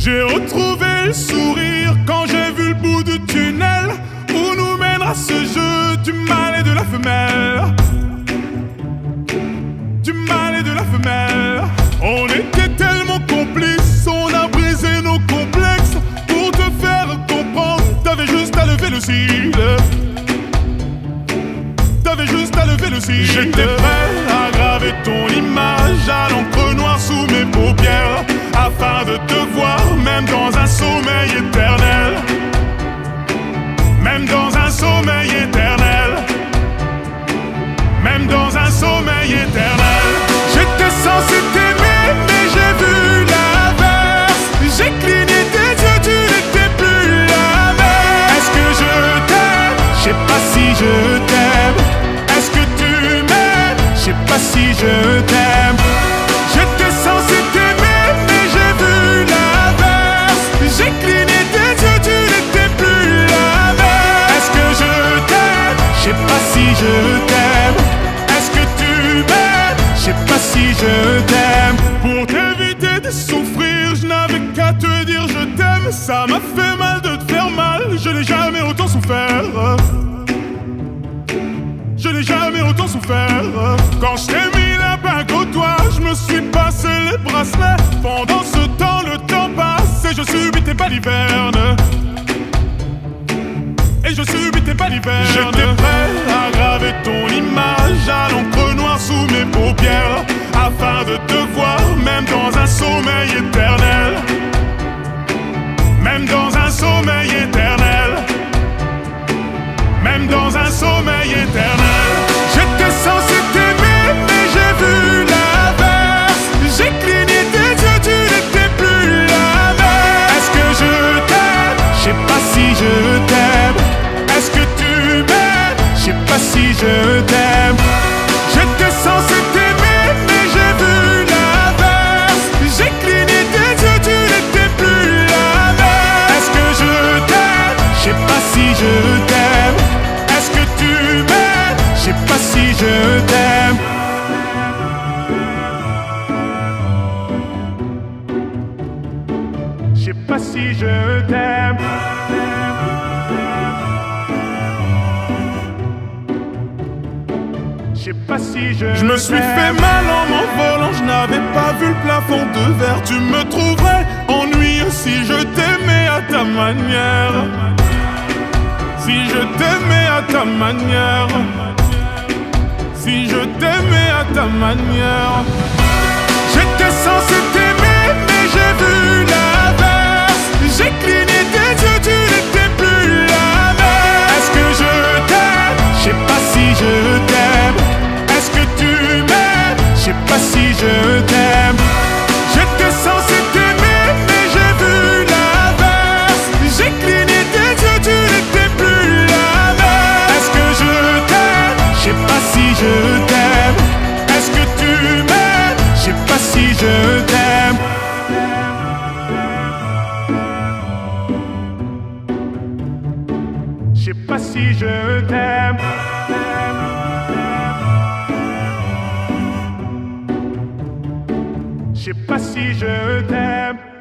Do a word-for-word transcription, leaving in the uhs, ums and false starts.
J'ai retrouvé le sourire quand j'ai vu le bout du tunnel où nous mènera ce jeu du mal et de la femelle. Du mal et de la femelle. On était tellement complices, on a brisé nos complexes. Pour te faire comprendre, t'avais juste à lever le cil. T'avais juste à lever le cil. J'étais prêt à graver ton image à l'encre noire sous mes paupières, afin de te voir même dans un sommeil éternel. Même dans un sommeil éternel. Même dans un sommeil éternel. J'étais censé t'aimer mais j'ai vu l'inverse. J'ai cligné tes yeux, tu n'étais plus la même. Est-ce que je t'aime? Je sais pas si je t'aime. Est-ce que tu m'aimes? Je sais pas si je t'aime. J'étais censé t'aimer mais j'ai vu l'inverse. J'ai cligné tes yeux, tu n'étais plus la même. Est-ce que je t'aime? Je sais pas si je t'aime. Est-ce que tu m'aimes? Je sais pas si je t'aime. Pour t'éviter de souffrir, je n'avais qu'à te dire je t'aime. Ça m'a fait mal de te faire mal, je n'ai jamais autant souffert. Je n'ai jamais autant souffert. Quand je t'ai mis la bague au doigt, je me suis passé les bracelets. Pendant ce temps, le temps passe et je subis tes balivernes. Et je subis tes balivernes. J'étais prêt à graver ton image à l'encre noire sous mes paupières, afin de te voir même dans un sommeil éternel. Même dans un sommeil éternel. Même dans un sommeil éternel. J'étais censé t'aimer mais j'ai vu l'inverse. J'ai cligné tes yeux, tu n'étais plus la même. Est-ce que je t'aime? Je sais pas si je t'aime. Est-ce que tu m'aimes? Je sais pas si je t'aime. J'étais censé t'aimer mais j'ai vu l'inverse. J'ai cligné tes yeux, tu n'étais plus la même. Est-ce que je t'aime? Je sais pas si je t'aime. Est-ce que tu m'aimes? Je sais pas si je t'aime. Je sais pas si je t'aime. Je sais pas si je Je me suis fait mal en m'envolant, je n'avais pas vu le plafond de verre. Tu me trouverais ennuyeux si je t'aimais à ta manière. Si je t'aimais à ta manière. Si je t'aimais à ta manière. J'étais censé t'aimer mais j'ai vu l'inverse. J'ai cligné tes yeux, tu n'étais plus la même. Est-ce que je t'aime? Je sais pas si je t'aime. Est-ce que tu m'aimes? Je sais pas si je t'aime. J'étais censé t'aimer mais j'ai vu l'inverse. J'ai cligné tes yeux, tu n'étais plus la même. Est-ce que je t'aime? Je sais pas si je t'aime. Est-ce que tu m'aimes? Je sais pas si je t'aime. Je sais pas si je t'aime. Je sais pas si je t'aime.